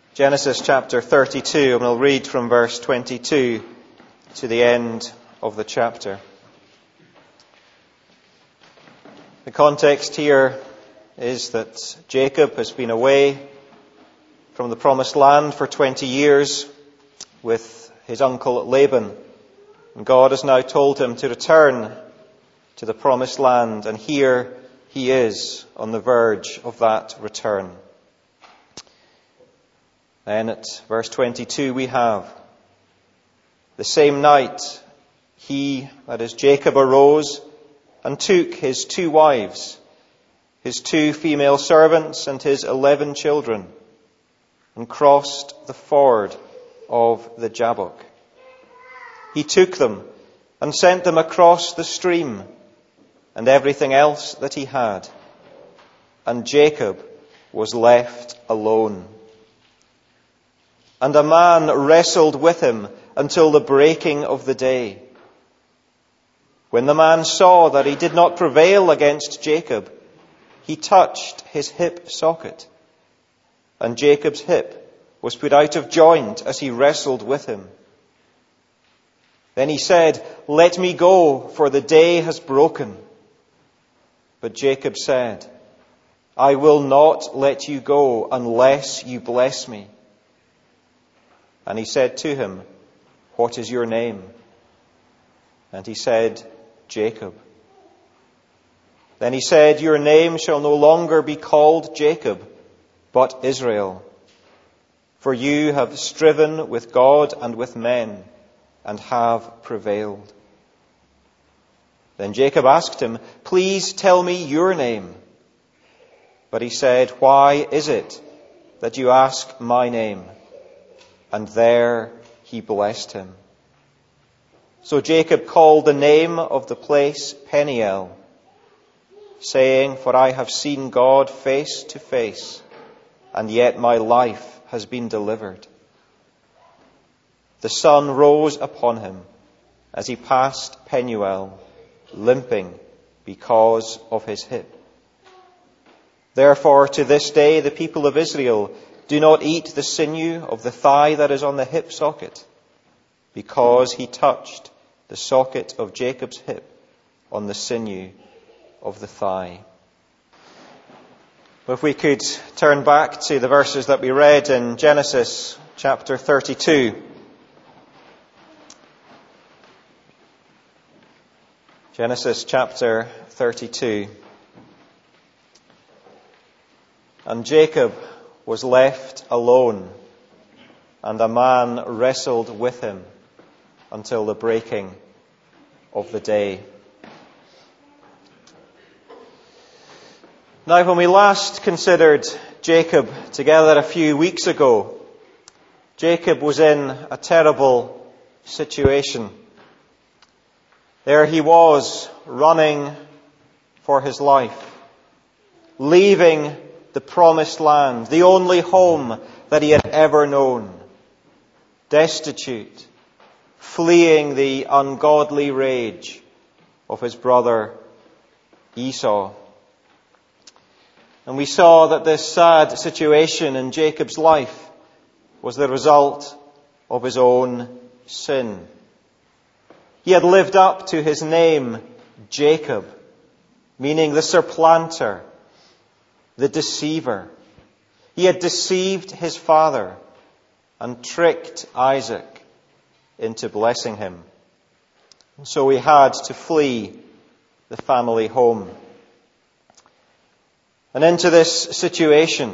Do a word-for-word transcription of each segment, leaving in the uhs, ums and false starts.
Genesis chapter thirty-two, and we'll read from verse twenty-two to the end of the chapter. The context here is that Jacob has been away from the promised land for twenty years with his uncle Laban. And God has now told him to return to the promised land, and here he is on the verge of that return. Then at verse twenty-two we have, the same night he, that is Jacob, arose and took his two wives, his two female servants and his eleven children, and crossed the ford of the Jabbok. He took them and sent them across the stream and everything else that he had, and Jacob was left alone. And a man wrestled with him until the breaking of the day. When the man saw that he did not prevail against Jacob, he touched his hip socket, and Jacob's hip was put out of joint as he wrestled with him. Then he said, "Let me go, for the day has broken." But Jacob said, "I will not let you go unless you bless me." And he said to him, "What is your name?" And he said, "Jacob." Then he said, "Your name shall no longer be called Jacob, but Israel. For you have striven with God and with men, and have prevailed." Then Jacob asked him, "Please tell me your name." But he said, "Why is it that you ask my name?" And there he blessed him. So Jacob called the name of the place Peniel, saying, "For I have seen God face to face, and yet my life has been delivered." The sun rose upon him as he passed Penuel, limping because of his hip. Therefore, to this day, the people of Israel do not eat the sinew of the thigh that is on the hip socket, because he touched the socket of Jacob's hip on the sinew of the thigh. If we could turn back to the verses that we read in Genesis chapter thirty-two. Genesis chapter thirty-two. And Jacob was left alone, and a man wrestled with him until the breaking of the day. Now, when we last considered Jacob together a few weeks ago, Jacob was in a terrible situation. There he was, running for his life, leaving the promised land, the only home that he had ever known, destitute, fleeing the ungodly rage of his brother Esau. And we saw that this sad situation in Jacob's life was the result of his own sin. He had lived up to his name, Jacob, meaning the supplanter, the deceiver. He had deceived his father and tricked Isaac into blessing him. And so he had to flee the family home. And into this situation,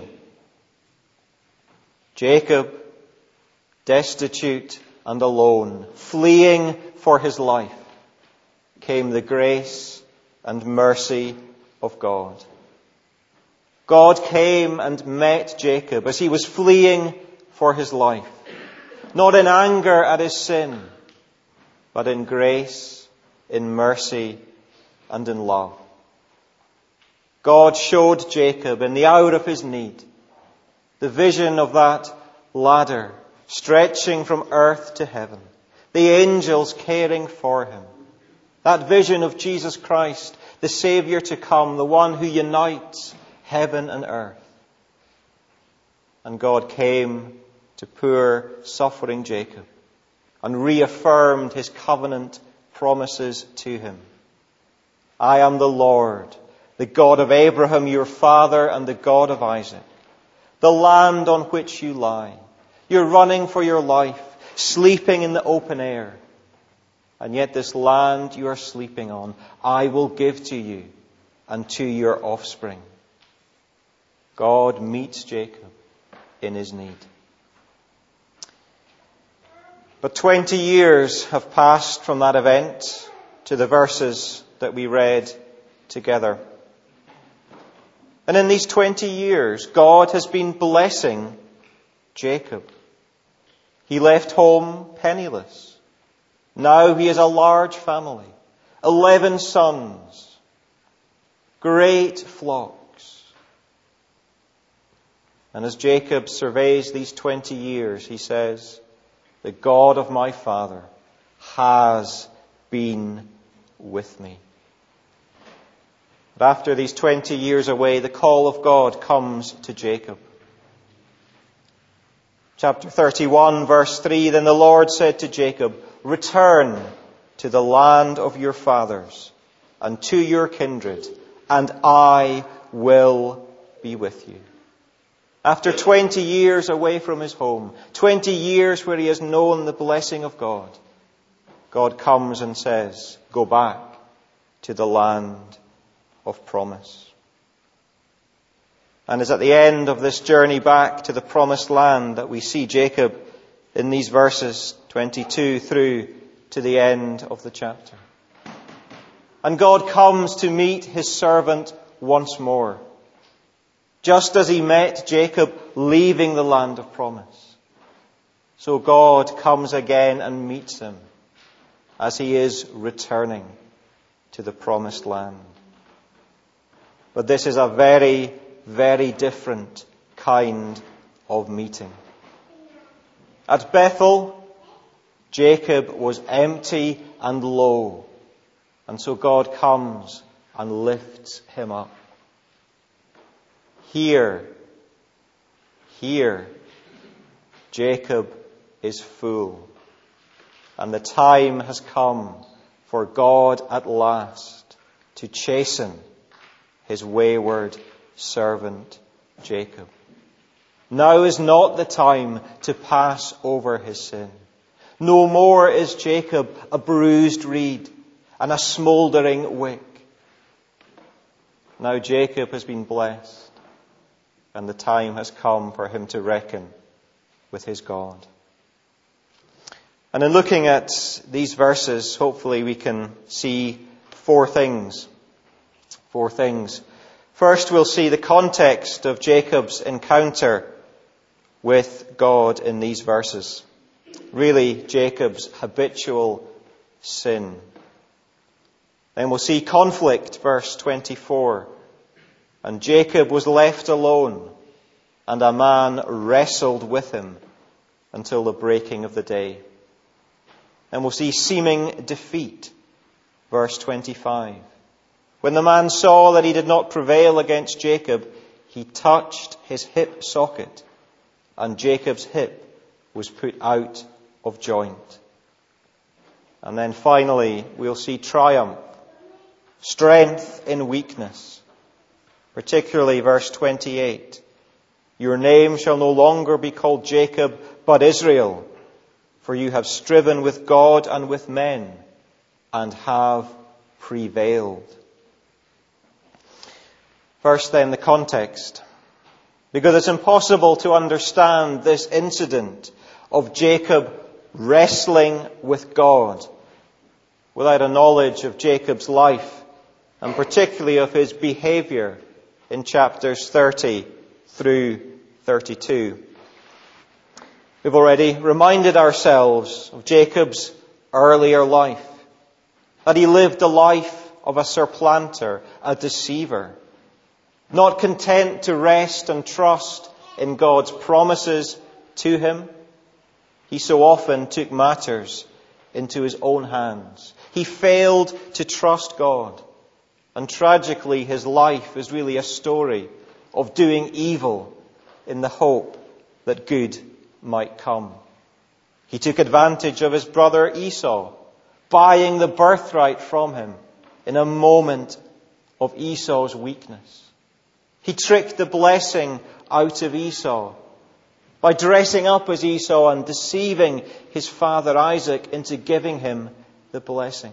Jacob, destitute and alone, fleeing for his life, came the grace and mercy of God. God came and met Jacob as he was fleeing for his life, not in anger at his sin, but in grace, in mercy, and in love. God showed Jacob in the hour of his need the vision of that ladder stretching from earth to heaven, the angels caring for him, that vision of Jesus Christ, the Saviour to come, the one who unites heaven and earth. And God came to poor, suffering Jacob and reaffirmed his covenant promises to him. I am the Lord, the God of Abraham, your father, and the God of Isaac. The land on which you lie, you're running for your life, sleeping in the open air. And yet this land you are sleeping on, I will give to you and to your offspring. God meets Jacob in his need. But twenty years have passed from that event to the verses that we read together. And in these twenty years, God has been blessing Jacob. He left home penniless. Now he has a large family, eleven sons, great flocks. And as Jacob surveys these twenty years, he says, the God of my father has been with me. But after these twenty years away, the call of God comes to Jacob. Chapter thirty-one, verse three, then the Lord said to Jacob, return to the land of your fathers and to your kindred, and I will be with you. After twenty years away from his home, twenty years where he has known the blessing of God, God comes and says, go back to the land of promise. And it's at the end of this journey back to the promised land that we see Jacob in these verses twenty-two through to the end of the chapter. And God comes to meet his servant once more, just as he met Jacob leaving the land of promise. So God comes again and meets him as he is returning to the promised land. But this is a very, very different kind of meeting. At Bethel, Jacob was empty and low, and so God comes and lifts him up. Here, here, Jacob is full, and the time has come for God at last to chasten his wayward servant Jacob. Now is not the time to pass over his sin. No more is Jacob a bruised reed and a smouldering wick. Now Jacob has been blessed, and the time has come for him to reckon with his God. And in looking at these verses, hopefully we can see four things. Four things. First, we'll see the context of Jacob's encounter with God in these verses. Really, Jacob's habitual sin. Then we'll see conflict, verse twenty-four. And Jacob was left alone, and a man wrestled with him until the breaking of the day. And we'll see seeming defeat, verse twenty-five. When the man saw that he did not prevail against Jacob, he touched his hip socket, and Jacob's hip was put out of joint. And then finally, we'll see triumph, strength in weakness. Particularly verse twenty-eight. Your name shall no longer be called Jacob, but Israel, for you have striven with God and with men, and have prevailed. First then, the context. Because it's impossible to understand this incident of Jacob wrestling with God without a knowledge of Jacob's life, and particularly of his behavior in chapters thirty through thirty-two. We've already reminded ourselves of Jacob's earlier life, that he lived the life of a supplanter, a deceiver, not content to rest and trust in God's promises to him. He so often took matters into his own hands. He failed to trust God. And tragically, his life is really a story of doing evil in the hope that good might come. He took advantage of his brother Esau, buying the birthright from him in a moment of Esau's weakness. He tricked the blessing out of Esau by dressing up as Esau and deceiving his father Isaac into giving him the blessing.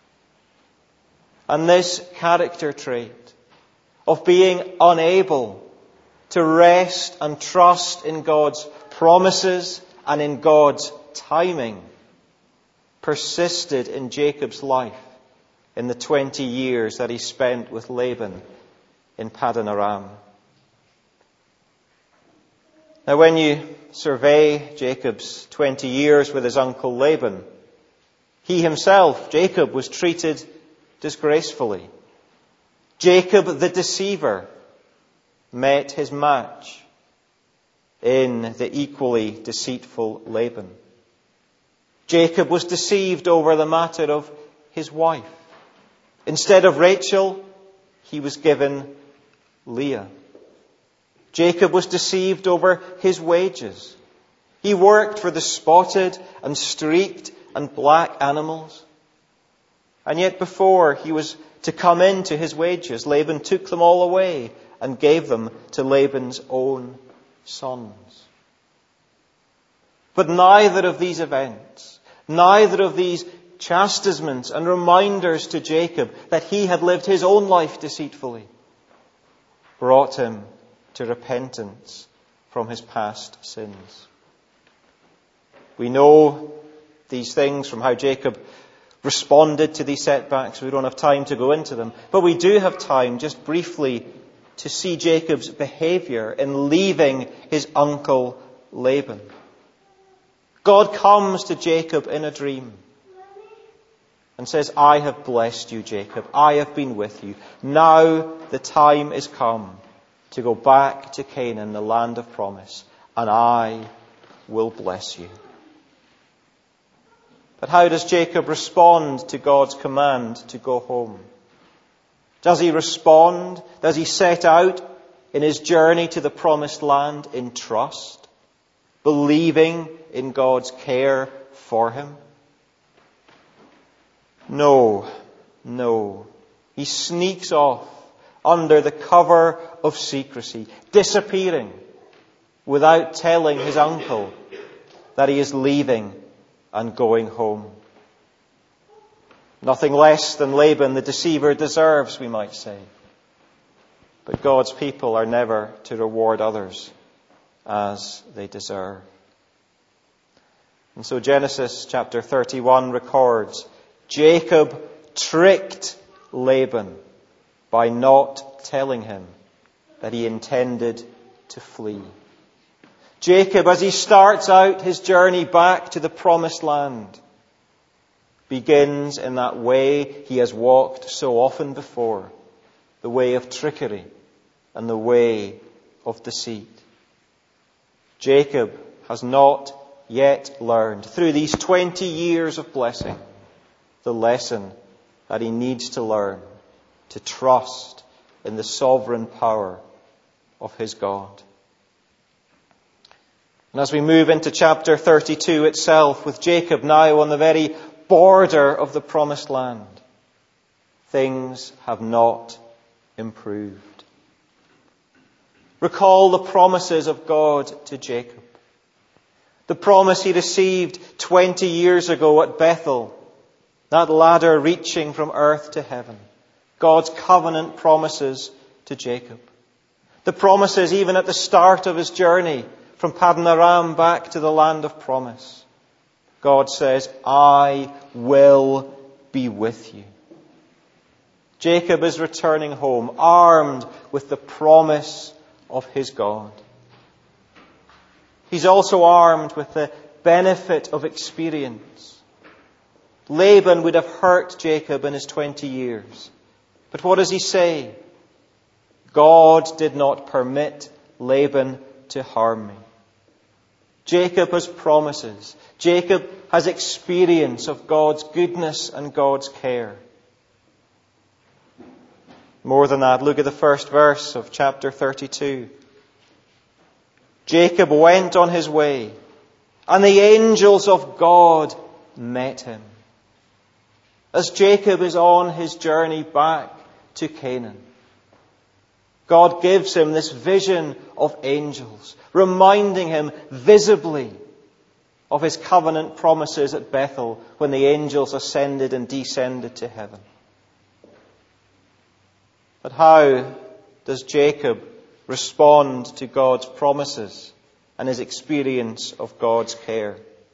And this character trait of being unable to rest and trust in God's promises and in God's timing persisted in Jacob's life in the twenty years that he spent with Laban in Paddan Aram. Now, when you survey Jacob's twenty years with his uncle Laban, he himself, Jacob, was treated disgracefully. Jacob, the deceiver, met his match in the equally deceitful Laban. Jacob was deceived over the matter of his wife. Instead of Rachel, he was given Leah. Jacob was deceived over his wages. He worked for the spotted and streaked and black animals. And yet before he was to come into his wages, Laban took them all away and gave them to Laban's own sons. But neither of these events, neither of these chastisements and reminders to Jacob that he had lived his own life deceitfully, brought him to repentance from his past sins. We know these things from how Jacob responded to these setbacks. We don't have time to go into them. But we do have time, just briefly, to see Jacob's behavior in leaving his uncle Laban. God comes to Jacob in a dream and says, I have blessed you, Jacob. I have been with you. Now the time is come to go back to Canaan, the land of promise, and I will bless you. But how does Jacob respond to God's command to go home? Does he respond? Does he set out in his journey to the promised land in trust, believing in God's care for him? No, no. He sneaks off under the cover of secrecy, disappearing without telling his uncle that he is leaving and going home. Nothing less than Laban, the deceiver, deserves, we might say. But God's people are never to reward others as they deserve. And so Genesis chapter thirty-one records, Jacob tricked Laban by not telling him that he intended to flee. Jacob, as he starts out his journey back to the promised land, begins in that way he has walked so often before, the way of trickery and the way of deceit. Jacob has not yet learned, through these twenty years of blessing, the lesson that he needs to learn to trust in the sovereign power of his God. And as we move into chapter thirty-two itself, with Jacob now on the very border of the promised land, things have not improved. Recall the promises of God to Jacob. The promise he received twenty years ago at Bethel, that ladder reaching from earth to heaven. God's covenant promises to Jacob. The promises even at the start of his journey from Paddan Aram back to the land of promise. God says, I will be with you. Jacob is returning home, armed with the promise of his God. He's also armed with the benefit of experience. Laban would have hurt Jacob in his twenty years. But what does he say? God did not permit Laban to harm me. Jacob has promises. Jacob has experience of God's goodness and God's care. More than that, look at the first verse of chapter thirty-two. Jacob went on his way and the angels of God met him. As Jacob is on his journey back to Canaan, God gives him this vision of angels, reminding him visibly of his covenant promises at Bethel when the angels ascended and descended to heaven. But how does Jacob respond to God's promises and his experience of God's care?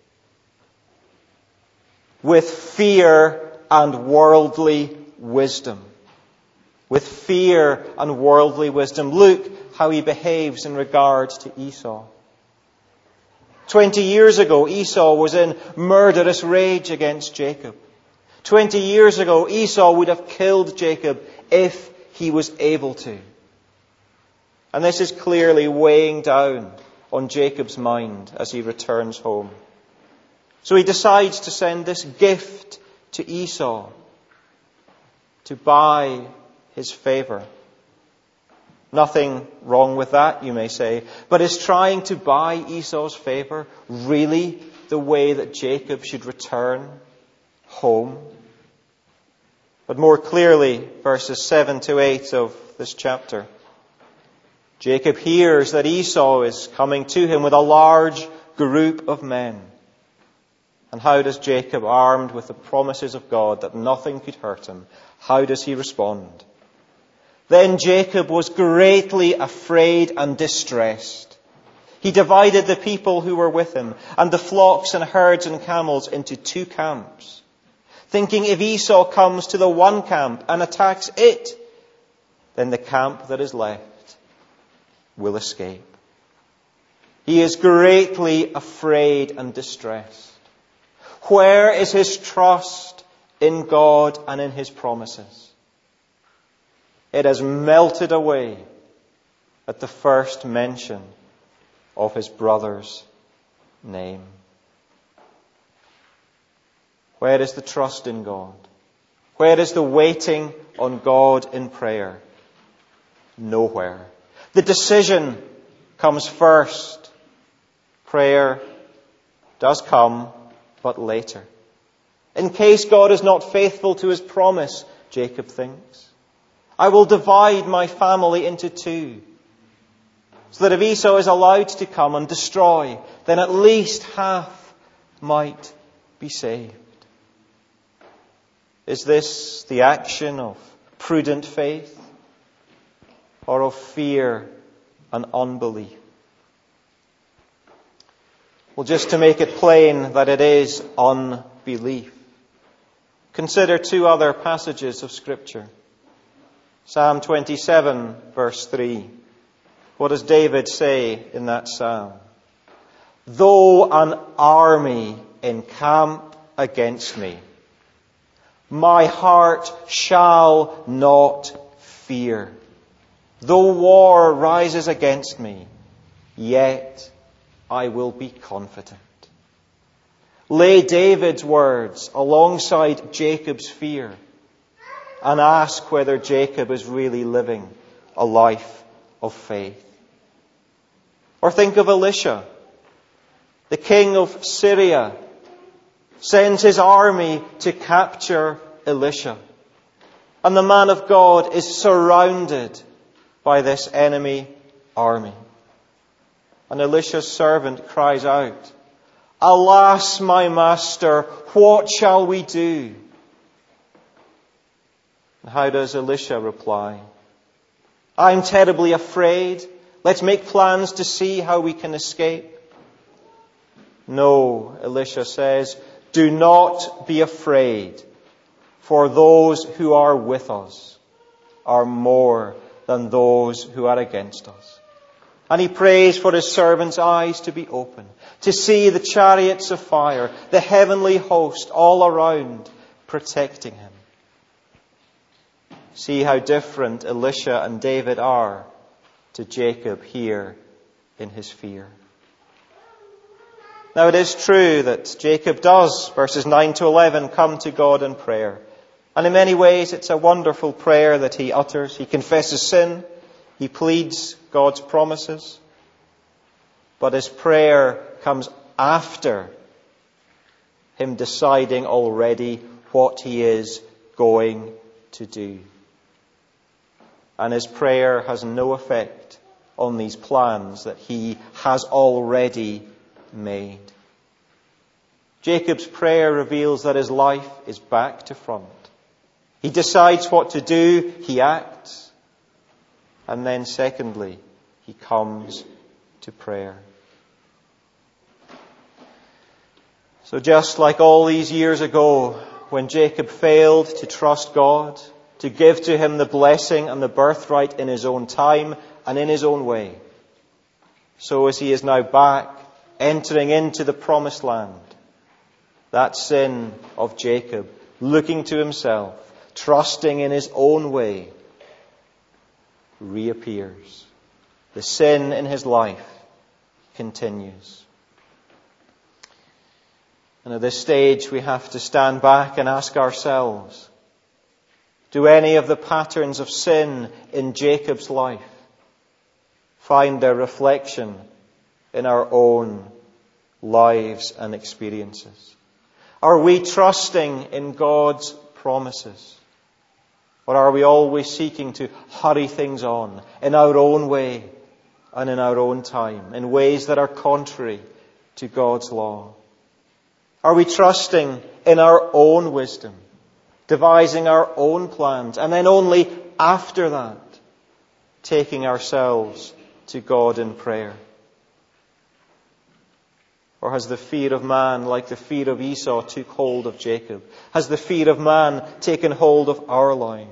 With fear and worldly wisdom. With fear and worldly wisdom. Look how he behaves in regard to Esau. Twenty years ago, Esau was in murderous rage against Jacob. Twenty years ago, Esau would have killed Jacob if he was able to. And this is clearly weighing down on Jacob's mind as he returns home. So he decides to send this gift to Esau to buy his favor. Nothing wrong with that, you may say. But is trying to buy Esau's favor really the way that Jacob should return home? But more clearly, verses seven to eight of this chapter, Jacob hears that Esau is coming to him with a large group of men. And how does Jacob, armed with the promises of God that nothing could hurt him, how does he respond? Then Jacob was greatly afraid and distressed. He divided the people who were with him and the flocks and herds and camels into two camps, thinking if Esau comes to the one camp and attacks it, then the camp that is left will escape. He is greatly afraid and distressed. Where is his trust in God and in his promises? It has melted away at the first mention of his brother's name. Where is the trust in God? Where is the waiting on God in prayer? Nowhere. The decision comes first. Prayer does come, but later. In case God is not faithful to his promise, Jacob thinks, I will divide my family into two, so that if Esau is allowed to come and destroy, then at least half might be saved. Is this the action of prudent faith or of fear and unbelief? Well, just to make it plain that it is unbelief, consider two other passages of Scripture. Psalm twenty-seven, verse three. What does David say in that psalm? Though an army encamp against me, my heart shall not fear. Though war rises against me, yet I will be confident. Lay David's words alongside Jacob's fear and ask whether Jacob is really living a life of faith. Or think of Elisha. The king of Syria sends his army to capture Elisha. And the man of God is surrounded by this enemy army. And Elisha's servant cries out, Alas, my master, what shall we do? And how does Elisha reply? I'm terribly afraid. Let's make plans to see how we can escape. No, Elisha says, do not be afraid, for those who are with us are more than those who are against us. And he prays for his servant's eyes to be open, to see the chariots of fire, the heavenly host all around protecting him. See how different Elisha and David are to Jacob here in his fear. Now it is true that Jacob does, verses nine to eleven, come to God in prayer. And in many ways it's a wonderful prayer that he utters. He confesses sin. He pleads God's promises. But his prayer comes after him deciding already what he is going to do. And his prayer has no effect on these plans that he has already made. Jacob's prayer reveals that his life is back to front. He decides what to do, he acts, and then secondly, he comes to prayer. So just like all these years ago, when Jacob failed to trust God, to give to him the blessing and the birthright in his own time and in his own way, so as he is now back, entering into the promised land, that sin of Jacob, looking to himself, trusting in his own way, reappears. The sin in his life continues. And at this stage we have to stand back and ask ourselves, do any of the patterns of sin in Jacob's life find their reflection in our own lives and experiences? Are we trusting in God's promises? Or are we always seeking to hurry things on in our own way and in our own time, in ways that are contrary to God's law? Are we trusting in our own wisdom, devising our own plans, and then only after that taking ourselves to God in prayer? Or has the fear of man, like the fear of Esau, took hold of Jacob? Has the fear of man taken hold of our lives?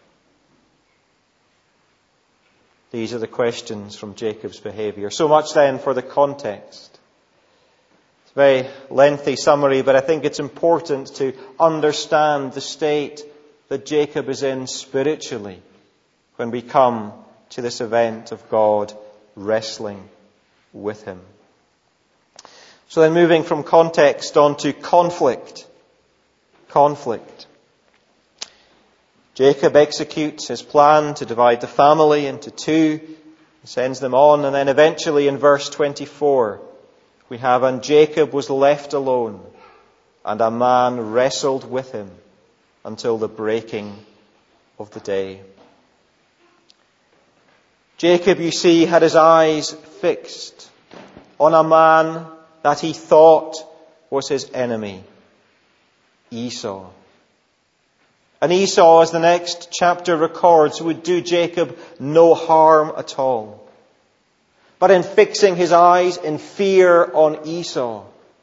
These are the questions from Jacob's behavior. So much then for the context. It's a very lengthy summary, but I think it's important to understand the state that Jacob is in spiritually when we come to this event of God wrestling with him. So then moving from context on to conflict. Conflict. Jacob executes his plan to divide the family into two. He sends them on, and then eventually in verse twenty-four we have, and Jacob was left alone, and a man wrestled with him until the breaking of the day. Jacob, you see, had his eyes fixed on a man that he thought was his enemy, Esau. And Esau, as the next chapter records, would do Jacob no harm at all. But in fixing his eyes in fear on Esau,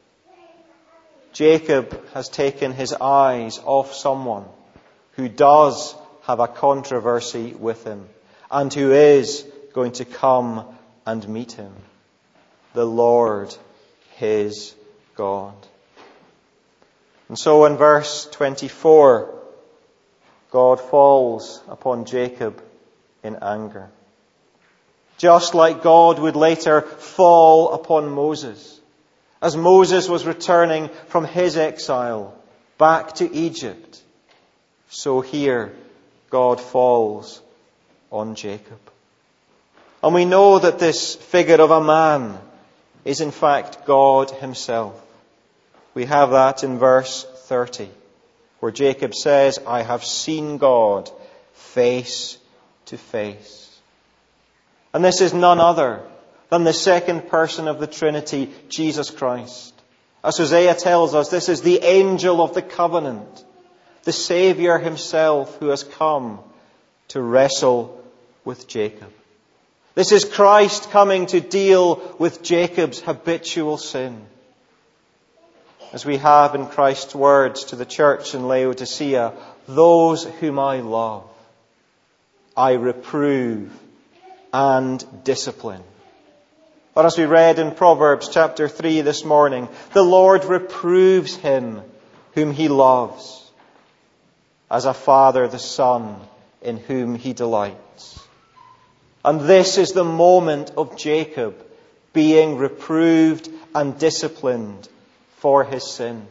Jacob has taken his eyes off someone who does have a controversy with him and who is going to come and meet him, the Lord, his God. And so in verse twenty-four, God falls upon Jacob in anger. Just like God would later fall upon Moses, as Moses was returning from his exile back to Egypt, so here God falls on Jacob. And we know that this figure of a man is in fact God himself. We have that in verse thirty, where Jacob says, I have seen God face to face. And this is none other than the second person of the Trinity, Jesus Christ. As Hosea tells us, this is the angel of the covenant, the Saviour himself who has come to wrestle with Jacob. This is Christ coming to deal with Jacob's habitual sin. As we have in Christ's words to the church in Laodicea, those whom I love, I reprove and discipline. But as we read in Proverbs chapter three this morning, the Lord reproves him whom he loves, as a father the son in whom he delights. And this is the moment of Jacob being reproved and disciplined for his sin.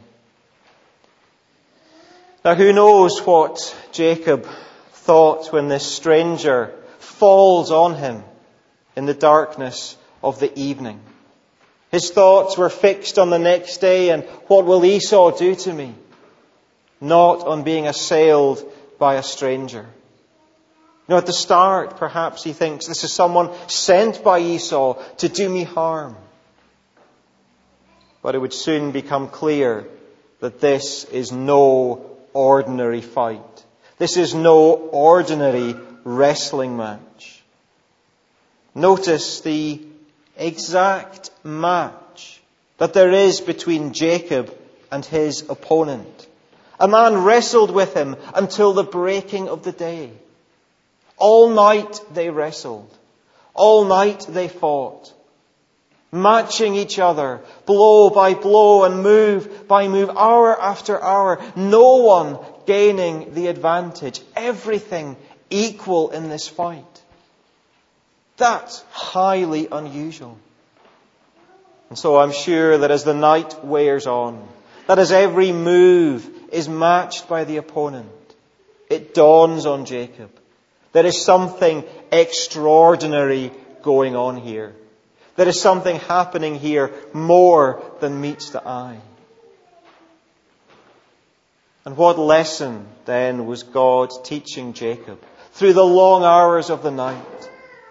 Now, who knows what Jacob thought when this stranger falls on him in the darkness of the evening. His thoughts were fixed on the next day and what will Esau do to me? Not on being assailed by a stranger. You know, at the start, perhaps he thinks this is someone sent by Esau to do me harm. But it would soon become clear that this is no ordinary fight. This is no ordinary wrestling match. Notice the exact match that there is between Jacob and his opponent. A man wrestled with him until the breaking of the day. All night they wrestled. All night they fought. Matching each other, blow by blow and move by move, hour after hour. No one gaining the advantage. Everything equal in this fight. That's highly unusual. And so I'm sure that as the night wears on, that as every move is matched by the opponent, it dawns on Jacob. There is something extraordinary going on here. There is something happening here more than meets the eye. And what lesson then was God teaching Jacob through the long hours of the night?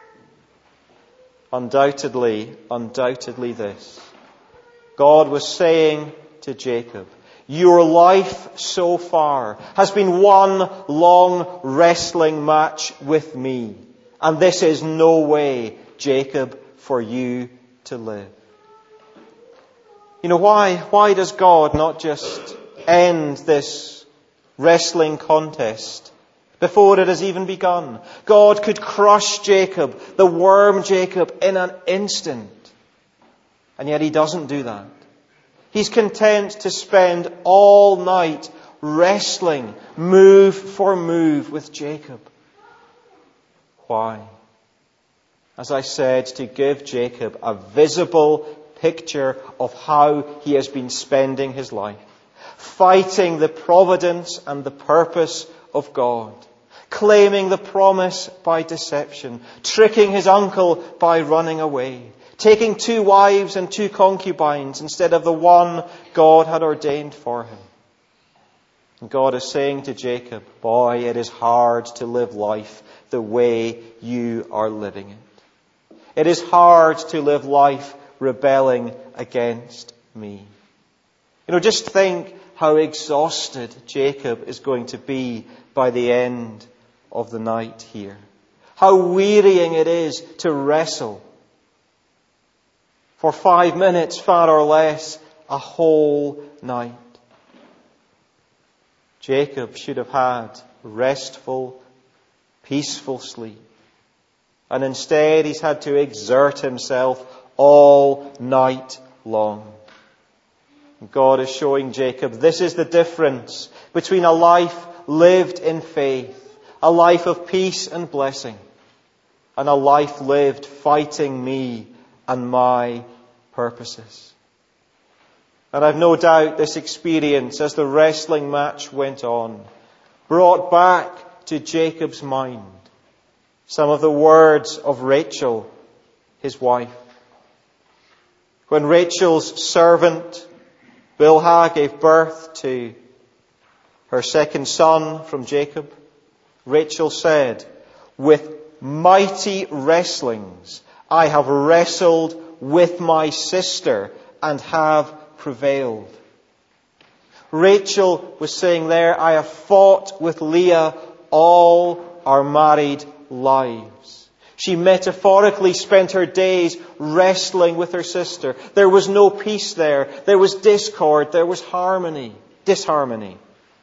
Undoubtedly, undoubtedly this. God was saying to Jacob, your life so far has been one long wrestling match with me. And this is no way, Jacob, for you to live. You know, why, why does God not just end this wrestling contest before it has even begun? God could crush Jacob, the worm Jacob, in an instant. And yet he doesn't do that. He's content to spend all night wrestling, move for move with Jacob. Why? As I said, to give Jacob a visible picture of how he has been spending his life. Fighting the providence and the purpose of God. Claiming the promise by deception. Tricking his uncle by running away. Taking two wives and two concubines instead of the one God had ordained for him. And God is saying to Jacob, boy, it is hard to live life the way you are living it. It is hard to live life rebelling against me. You know, just think how exhausted Jacob is going to be by the end of the night here. How wearying it is to wrestle for five minutes, far or less, a whole night. Jacob should have had restful, peaceful sleep. And instead he's had to exert himself all night long. God is showing Jacob this is the difference between a life lived in faith, a life of peace and blessing, and a life lived fighting me and my purposes. And I've no doubt this experience, as the wrestling match went on, brought back to Jacob's mind some of the words of Rachel, his wife. When Rachel's servant Bilhah gave birth to her second son from Jacob, Rachel said, with mighty wrestlings I have wrestled with my sister and have prevailed. Rachel was saying there, I have fought with Leah all our married lives. She metaphorically spent her days wrestling with her sister. There was no peace there. There was discord. There was harmony, disharmony.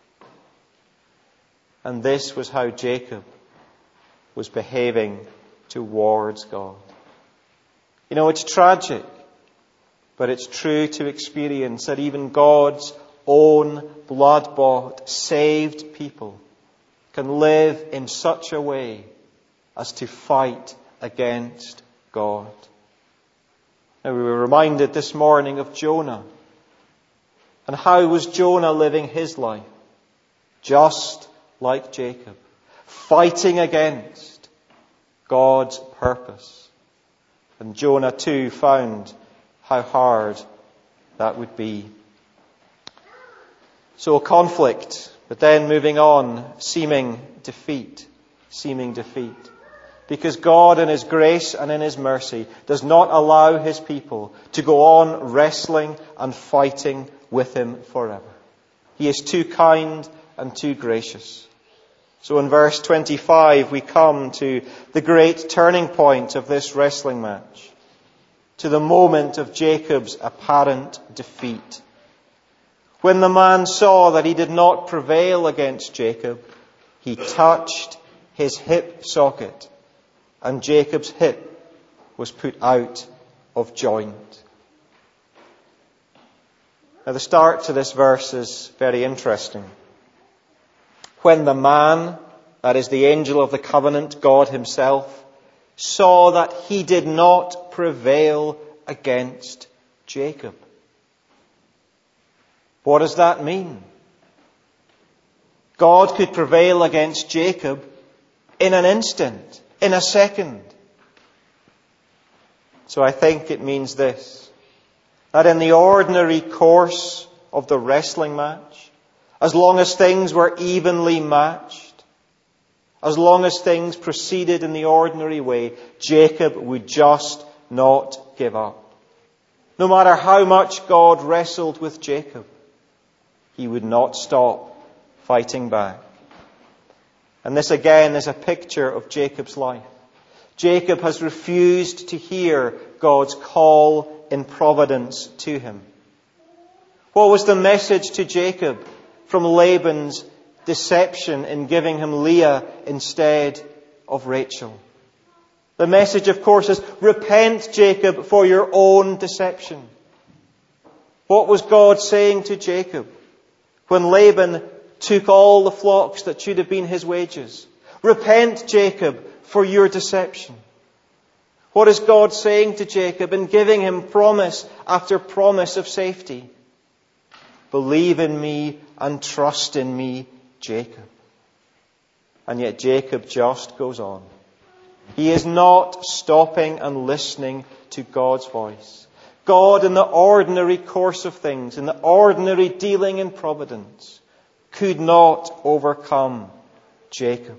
And this was how Jacob was behaving towards God. You know, it's tragic, but it's true to experience that even God's own blood-bought, saved people can live in such a way as to fight against God. Now, we were reminded this morning of Jonah. And how was Jonah living his life? Just like Jacob, fighting against God's purpose. And Jonah too found how hard that would be. So conflict, but then moving on, seeming defeat, seeming defeat. Because God in His grace and in His mercy does not allow His people to go on wrestling and fighting with Him forever. He is too kind and too gracious. So in verse twenty-five we come to the great turning point of this wrestling match, to the moment of Jacob's apparent defeat. When the man saw that he did not prevail against Jacob, he touched his hip socket, and Jacob's hip was put out of joint. Now the start to this verse is very interesting. When the man, that is the angel of the covenant, God Himself, saw that he did not prevail against Jacob. What does that mean? God could prevail against Jacob in an instant, in a second. So I think it means this, that in the ordinary course of the wrestling match, as long as things were evenly matched, as long as things proceeded in the ordinary way, Jacob would just not give up. No matter how much God wrestled with Jacob, he would not stop fighting back. And this again is a picture of Jacob's life. Jacob has refused to hear God's call in providence to him. What was the message to Jacob from Laban's deception in giving him Leah instead of Rachel? The message, of course, is, repent, Jacob, for your own deception. What was God saying to Jacob when Laban took all the flocks that should have been his wages? Repent, Jacob, for your deception. What is God saying to Jacob in giving him promise after promise of safety? Believe in me and trust in me, Jacob. And yet Jacob just goes on. He is not stopping and listening to God's voice. God, in the ordinary course of things, in the ordinary dealing in providence, could not overcome Jacob.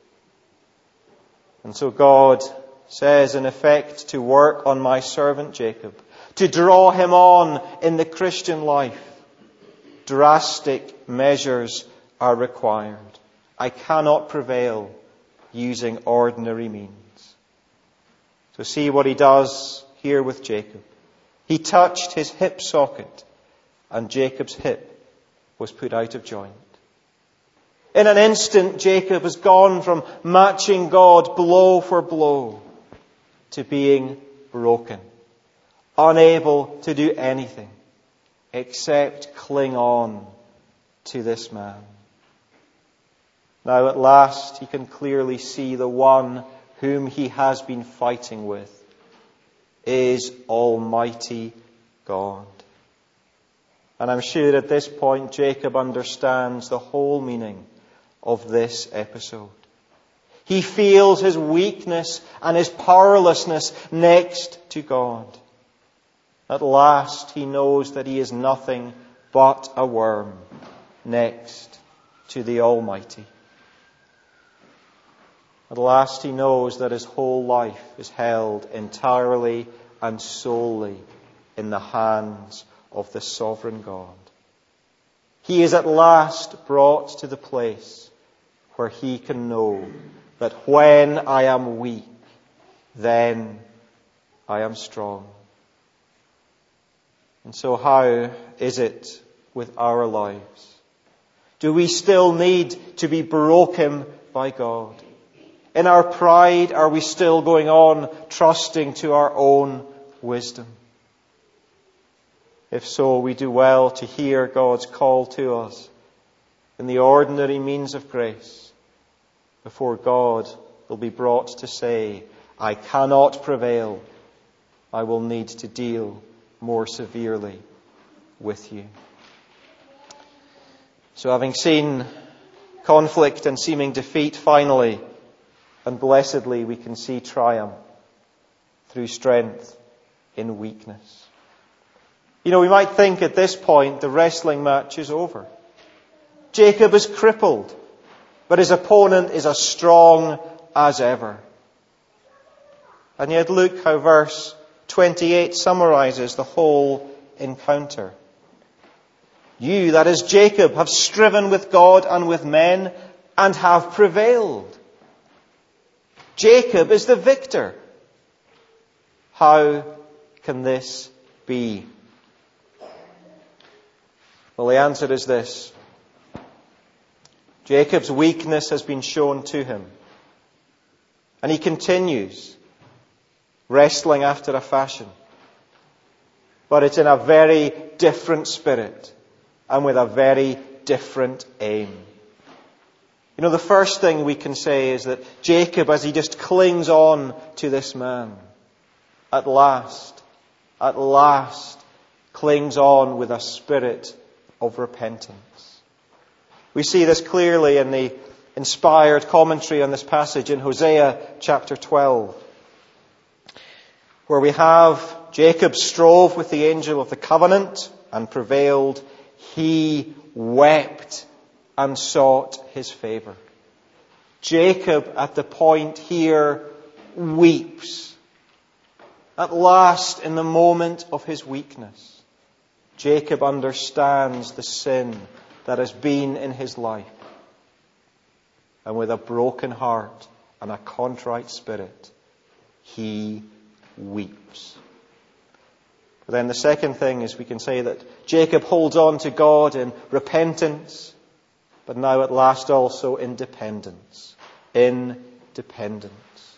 And so God says, in effect, to work on my servant Jacob, to draw him on in the Christian life, drastic measures are required. I cannot prevail using ordinary means. So see what he does here with Jacob. He touched his hip socket, and Jacob's hip was put out of joint. In an instant, Jacob has gone from matching God blow for blow to being broken, unable to do anything except cling on to this man. Now at last he can clearly see the one whom he has been fighting with is Almighty God. And I'm sure at this point Jacob understands the whole meaning of this episode. He feels his weakness and his powerlessness next to God. At last he knows that he is nothing but a worm next to the Almighty. At last he knows that his whole life is held entirely and solely in the hands of the sovereign God. He is at last brought to the place where he can know that when I am weak, then I am strong. And so how is it with our lives? Do we still need to be broken by God? In our pride, are we still going on trusting to our own wisdom? If so, we do well to hear God's call to us in the ordinary means of grace before God will be brought to say, I cannot prevail. I will need to deal more severely with you. So having seen conflict and seeming defeat, finally, and blessedly, we can see triumph through strength in weakness. You know, we might think at this point the wrestling match is over. Jacob is crippled, but his opponent is as strong as ever. And yet look how verse twenty-eight summarizes the whole encounter. You, that is Jacob, have striven with God and with men and have prevailed. Jacob is the victor. How can this be? Well, the answer is this. Jacob's weakness has been shown to him. And he continues wrestling after a fashion. But it's in a very different spirit and with a very different aim. You know, the first thing we can say is that Jacob, as he just clings on to this man, at last, at last, clings on with a spirit of repentance. We see this clearly in the inspired commentary on this passage in Hosea chapter twelve, where we have Jacob strove with the angel of the covenant and prevailed. He wept and sought his favor. Jacob, at the point here, weeps. At last, in the moment of his weakness, Jacob understands the sin that has been in his life. And with a broken heart and a contrite spirit, he weeps. But then the second thing is we can say that Jacob holds on to God in repentance, but now at last also in dependence. In dependence.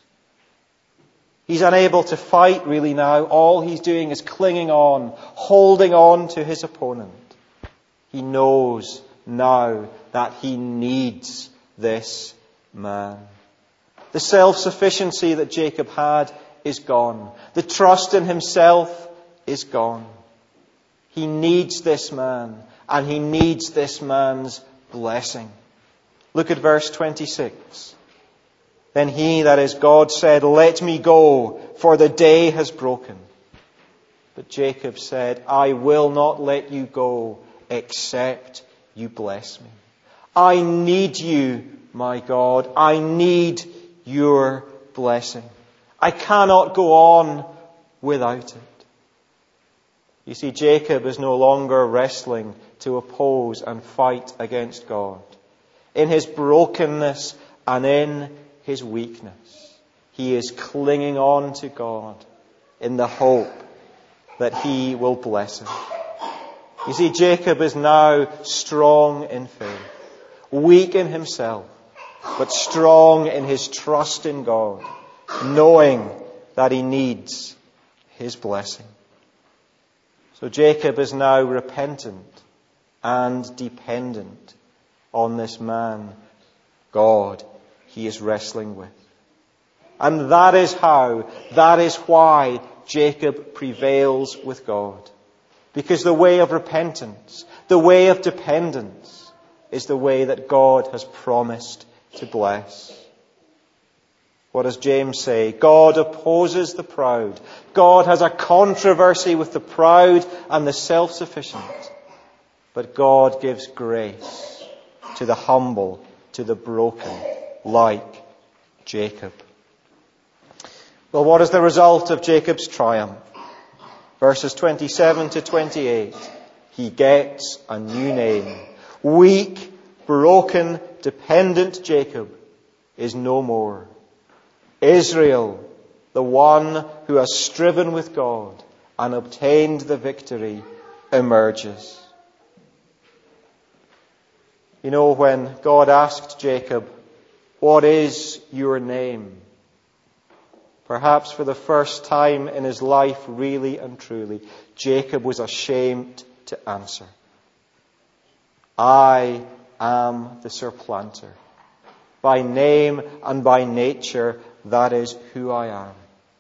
He's unable to fight really now. All he's doing is clinging on, holding on to his opponent. He knows now that he needs this man. The self-sufficiency that Jacob had is gone. The trust in himself is gone. He needs this man, and he needs this man's blessing. Look at verse twenty-six. Then he, that is God, said, "Let me go, for the day has broken." But Jacob said, "I will not let you go, except you bless me." I need you, my God. I need your blessing. I cannot go on without it. You see, Jacob is no longer wrestling to oppose and fight against God. In his brokenness and in his weakness, he is clinging on to God in the hope that he will bless him. You see, Jacob is now strong in faith, weak in himself, but strong in his trust in God, knowing that he needs his blessing. So Jacob is now repentant and dependent on this man, God, he is wrestling with. And that is how, that is why Jacob prevails with God. Because the way of repentance, the way of dependence, is the way that God has promised to bless. What does James say? God opposes the proud. God has a controversy with the proud and the self-sufficient. But God gives grace to the humble, to the broken, like Jacob. Well, what is the result of Jacob's triumph? Verses twenty-seven to twenty-eight. He gets a new name. Weak, broken, dependent Jacob is no more. Israel, the one who has striven with God and obtained the victory, emerges. You know, when God asked Jacob, "What is your name?" Perhaps for the first time in his life, really and truly, Jacob was ashamed to answer. "I am the surplanter. By name and by nature, that is who I am."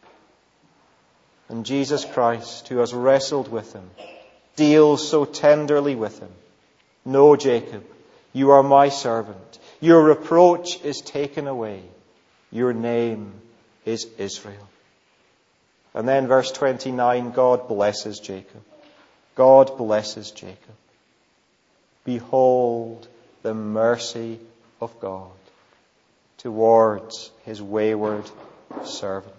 And Jesus Christ, who has wrestled with him, deals so tenderly with him. "No, Jacob, you are my servant. Your reproach is taken away. Your name is Israel." And then verse twenty-nine, God blesses Jacob. God blesses Jacob. Behold the mercy of God towards his wayward servant.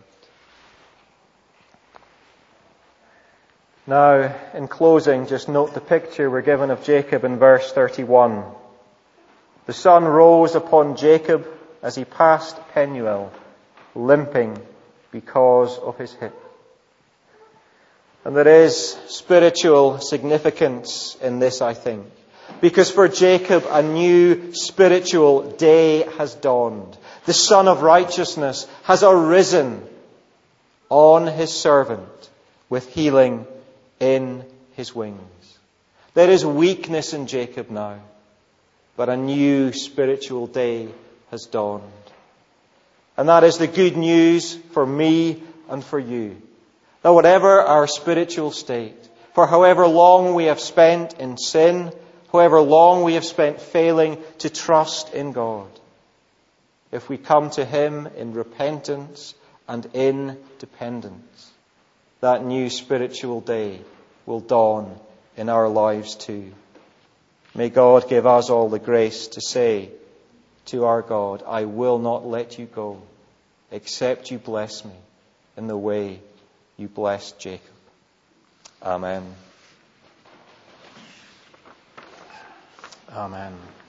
Now, in closing, just note the picture we're given of Jacob in verse thirty-one. The sun rose upon Jacob as he passed Penuel, limping because of his hip. And there is spiritual significance in this, I think. Because for Jacob, a new spiritual day has dawned. The Sun of Righteousness has arisen on his servant with healing in his wings. There is weakness in Jacob now, but a new spiritual day has dawned. And that is the good news for me and for you. That whatever our spiritual state, for however long we have spent in sin, however long we have spent failing to trust in God, if we come to him in repentance and in dependence, that new spiritual day will dawn in our lives too. May God give us all the grace to say to our God, I will not let you go, except you bless me in the way you blessed Jacob. Amen. Amen.